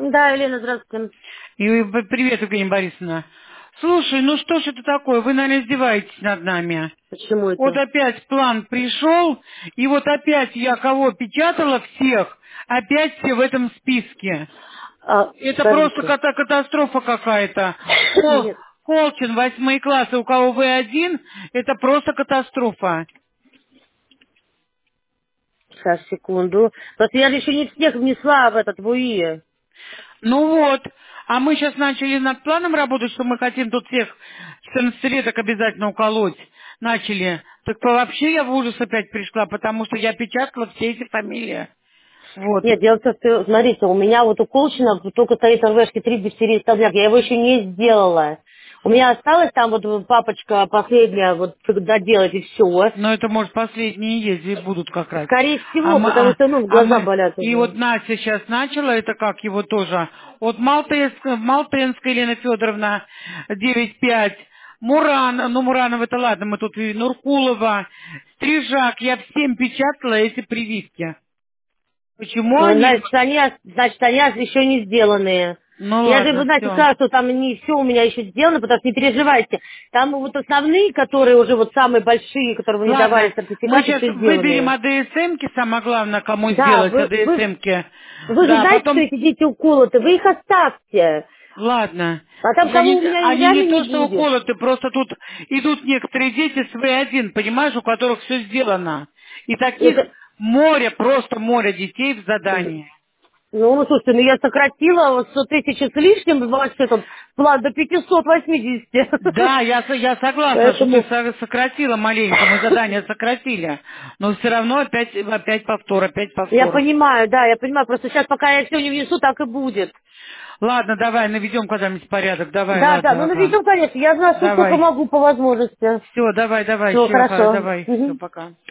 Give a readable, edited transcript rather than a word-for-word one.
Да, Елена, здравствуйте. Привет, Евгения Борисовна. Слушай, ну что ж это такое? Вы, наверное, издеваетесь над нами. Почему Вот это? опять план пришел, и вот опять я кого печатала всех, опять все в этом списке. Это просто Скажите. катастрофа какая-то. Нет, Колчин, 8 классы, у кого вы один, это просто катастрофа. сейчас, секунду. Просто я же еще не всех внесла в этот ВУИ. Ну вот, а мы сейчас начали над планом работать, что мы хотим тут всех 14-леток обязательно уколоть. Начали. Так вообще я в ужас опять пришла, потому что я печатала все эти фамилии. Вот. Нет, дело в том, что, смотрите, у меня вот у Колчина только стоит РВшки 3 дифтерии столбняк. Я его еще не сделала. У меня осталось там вот папочка последняя вот доделать и все. Но это, может, последние ездить будут как раз. Скорее А всего, мы, потому а, что, ну, а глаза мы, болят и вот уже. Настя сейчас начала, это как его тоже, вот Малтенская Елена Федоровна, 9-5, Муран, ну Муранов это ладно, мы тут и Нуркулова, Стрижак, я всем печатала эти прививки. Почему они? Значит, они еще не сделанные. Ну Я же, ладно, вы знаете, все. сказала, что там не все у меня еще сделано, потому что не переживайте. Там вот основные, которые уже вот самые большие, которые мне давали Ладно, мы сертификаты, сейчас все выберем сделанные. АДСМки, самое главное, кому Да, сделать вы АДСМки. же Да, знаете, что потом эти дети уколоты, вы их оставьте. ладно. А там Я кого не, у меня они реально не не то, что будет. уколоты, просто тут идут некоторые дети с В1, понимаешь, у которых все сделано. И таких Это, море, просто море детей в задании. ну, слушайте, ну я сократила вот 100 тысяч с лишним, вообще тут план до 580. Да, я согласна, что ты Поэтому сократила маленько, мы задание сократили. Но все равно опять повтор, опять я повтор. понимаю, да, я понимаю, просто сейчас пока я все не внесу, так и будет. Ладно, давай, наведем когда-нибудь порядок. Давай, Да, да, ладно, ну ага. наведем, конечно, я знаю, что сколько Давай. могу по возможности. Все, давай, Все, все, хорошо. давай. Все, Мгм. пока.